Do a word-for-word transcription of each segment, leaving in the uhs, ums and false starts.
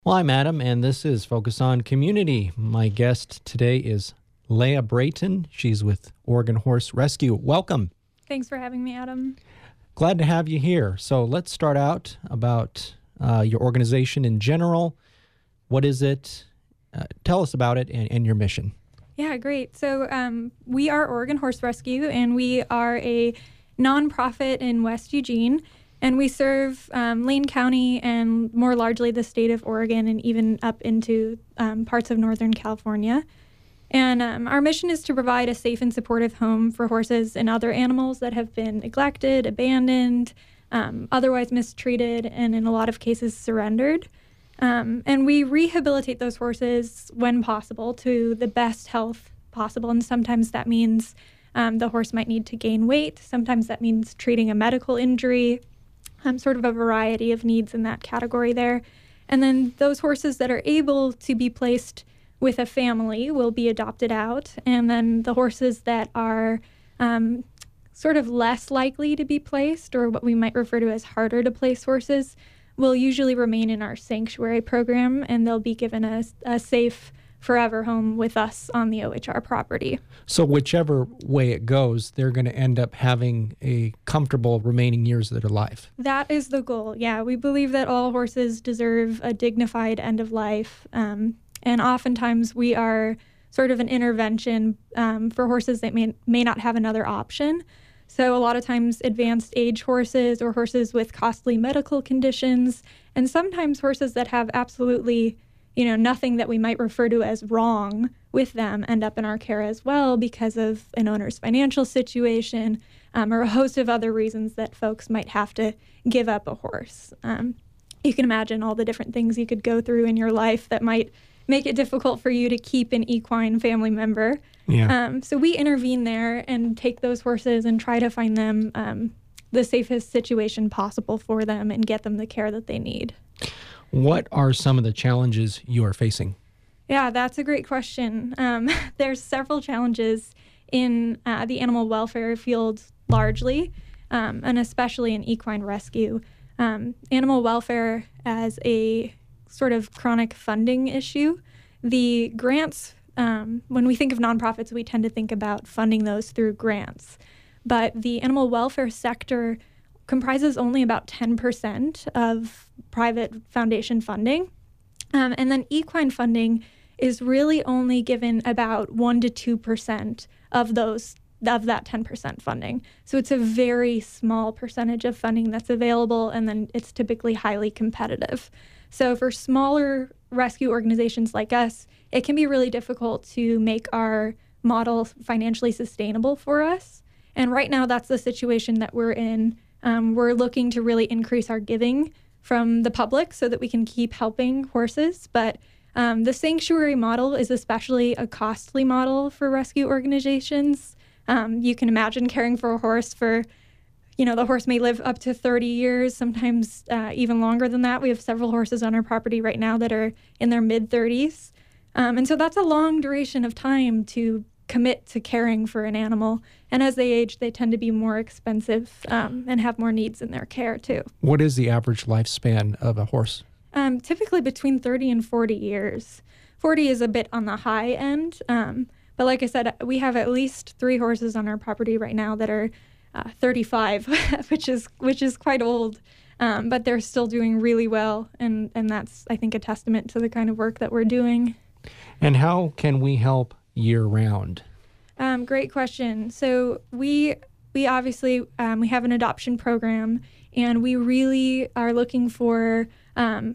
Well, I'm Adam, and this is Focus on Community. My guest today is Leah Brayton. She's with Oregon Horse Rescue. Welcome. Thanks for having me, Adam. Glad to have you here. So let's start out about uh, your organization in general. What is it? Uh, tell us about it and, and your mission. Yeah, great. So um, we are Oregon Horse Rescue, and we are a nonprofit in West Eugene. And we serve um, Lane County and more largely the state of Oregon and even up into um, parts of Northern California. And um, our mission is to provide a safe and supportive home for horses and other animals that have been neglected, abandoned, um, otherwise mistreated, and in a lot of cases surrendered. Um, and we rehabilitate those horses when possible to the best health possible. And sometimes that means um, the horse might need to gain weight. Sometimes that means treating a medical injury. Um, sort of a variety of needs in that category there. And then those horses that are able to be placed with a family will be adopted out. And then the horses that are um, sort of less likely to be placed, or what we might refer to as harder to place horses, will usually remain in our sanctuary program, and they'll be given a, a safe forever home with us on the O H R property. So whichever way it goes, they're going to end up having a comfortable remaining years of their life. That is the goal. Yeah, we believe that all horses deserve a dignified end of life. Um, and oftentimes we are sort of an intervention um, for horses that may, may not have another option. So a lot of times advanced age horses or horses with costly medical conditions, and sometimes horses that have absolutely you know, nothing that we might refer to as wrong with them end up in our care as well because of an owner's financial situation um, or a host of other reasons that folks might have to give up a horse. Um, you can imagine all the different things you could go through in your life that might make it difficult for you to keep an equine family member. Yeah. Um, so we intervene there and take those horses and try to find them um, the safest situation possible for them and get them the care that they need. What are some of the challenges you are facing? Yeah, that's a great question. Um, there's several challenges in uh, the animal welfare field largely, um, and especially in equine rescue. Um, animal welfare as a sort of chronic funding issue. The grants, um, when we think of nonprofits, we tend to think about funding those through grants. But the animal welfare sector comprises only about ten percent of private foundation funding. Um, and then equine funding is really only given about one to two percent of those of that ten percent funding. So it's a very small percentage of funding that's available, and then it's typically highly competitive. So for smaller rescue organizations like us, it can be really difficult to make our model financially sustainable for us. And right now, that's the situation that we're in. Um, we're looking to really increase our giving from the public so that we can keep helping horses. But um, the sanctuary model is especially a costly model for rescue organizations. Um, you can imagine caring for a horse for, you know, the horse may live up to thirty years, sometimes uh, even longer than that. We have several horses on our property right now that are in their mid thirties. Um, and so that's a long duration of time to commit to caring for an animal. And as they age, they tend to be more expensive um, and have more needs in their care too. What is the average lifespan of a horse? Um, typically between thirty and forty years. forty is a bit on the high end. Um, but like I said, we have at least three horses on our property right now that are uh, thirty-five, which is which is quite old. Um, but they're still doing really well. And, and that's, I think, a testament to the kind of work that we're doing. And how can we help year-round? Um, great question. So we we obviously um, we have an adoption program, and we really are looking for um,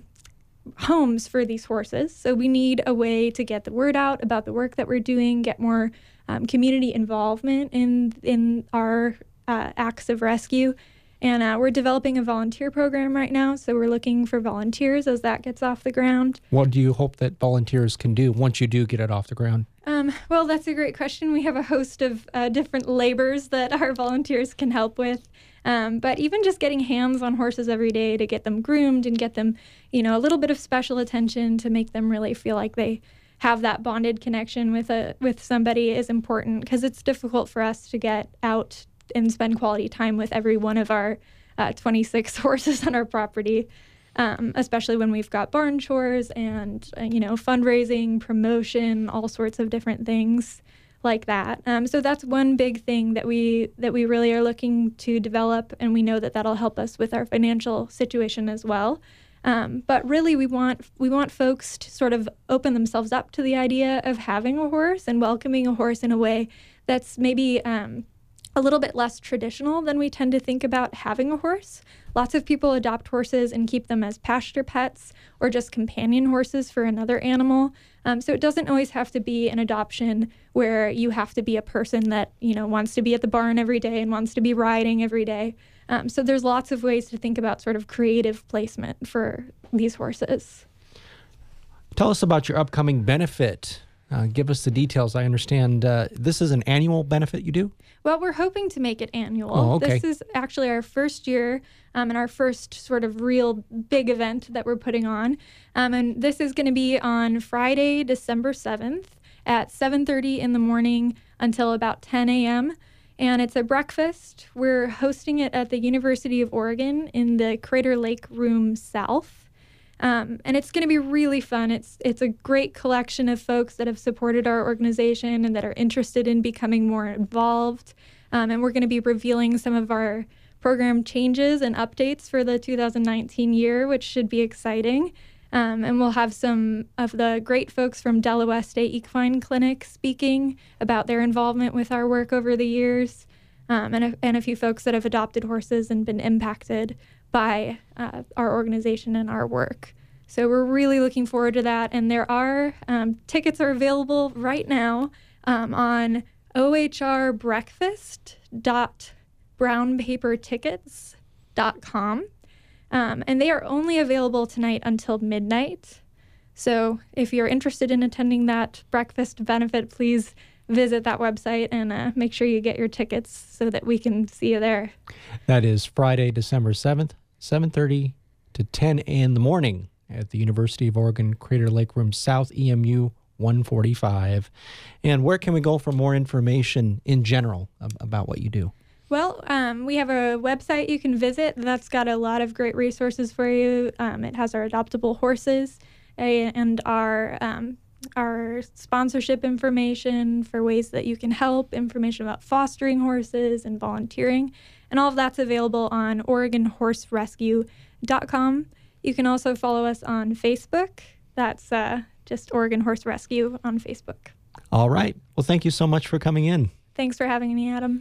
homes for these horses. So we need a way to get the word out about the work that we're doing, get more um, community involvement in in our uh, acts of rescue. And uh, we're developing a volunteer program right now, so we're looking for volunteers as that gets off the ground. What do you hope that volunteers can do once you do get it off the ground? Um, well, that's a great question. We have a host of uh, different labors that our volunteers can help with. Um, but even just getting hands on horses every day to get them groomed and get them, you know, a little bit of special attention to make them really feel like they have that bonded connection with a with somebody is important, because it's difficult for us to get out and spend quality time with every one of our uh, twenty-six horses on our property. um, especially when we've got barn chores and, uh, you know, fundraising, promotion, all sorts of different things like that. Um, so that's one big thing that we that we really are looking to develop, and we know that that'll help us with our financial situation as well. Um, but really, we want we want folks to sort of open themselves up to the idea of having a horse and welcoming a horse in a way that's maybe um, a little bit less traditional than we tend to think about having a horse. Lots of people adopt horses and keep them as pasture pets or just companion horses for another animal. Um, so it doesn't always have to be an adoption where you have to be a person that, you know, wants to be at the barn every day and wants to be riding every day. Um, so there's lots of ways to think about sort of creative placement for these horses. Tell us about your upcoming benefit. Uh, give us the details. I understand uh, this is an annual benefit you do? Well, we're hoping to make it annual. Oh, okay. This is actually our first year um, and our first sort of real big event that we're putting on. Um, and this is going to be on Friday, December seventh at seven thirty in the morning until about ten a.m. And it's a breakfast. We're hosting it at the University of Oregon in the Crater Lake Room South. Um, and it's going to be really fun. It's it's a great collection of folks that have supported our organization and that are interested in becoming more involved. Um, and we're going to be revealing some of our program changes and updates for the two thousand nineteen year, which should be exciting. Um, and we'll have some of the great folks from Delaware State Equine Clinic speaking about their involvement with our work over the years, um, and, a, and a few folks that have adopted horses and been impacted by uh, our organization and our work. So we're really looking forward to that. And there are um, tickets are available right now um, on o h r breakfast dot brown paper tickets dot com. Um, and they are only available tonight until midnight. So if you're interested in attending that breakfast benefit, please visit that website and uh, make sure you get your tickets so that we can see you there. That is Friday, December seventh, seven thirty to ten in the morning at the University of Oregon Crater Lake Room South, E M U one forty-five. And where can we go for more information in general about what you do? Well, um, we have a website you can visit that's got a lot of great resources for you. Um, it has our adoptable horses and our um, our sponsorship information for ways that you can help, information about fostering horses and volunteering, and all of that's available on oregon horse rescue dot com. You can also follow us on Facebook. That's uh, just Oregon Horse Rescue on Facebook. All right. Well, thank you so much for coming in. Thanks for having me, Adam.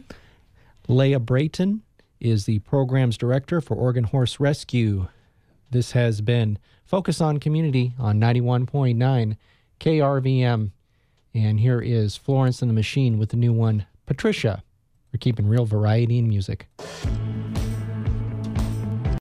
Leah Brayton is the programs director for Oregon Horse Rescue. This has been Focus on Community on ninety-one point nine K R V M. And here is Florence and the Machine with the new one, Patricia. We're keeping real variety in music.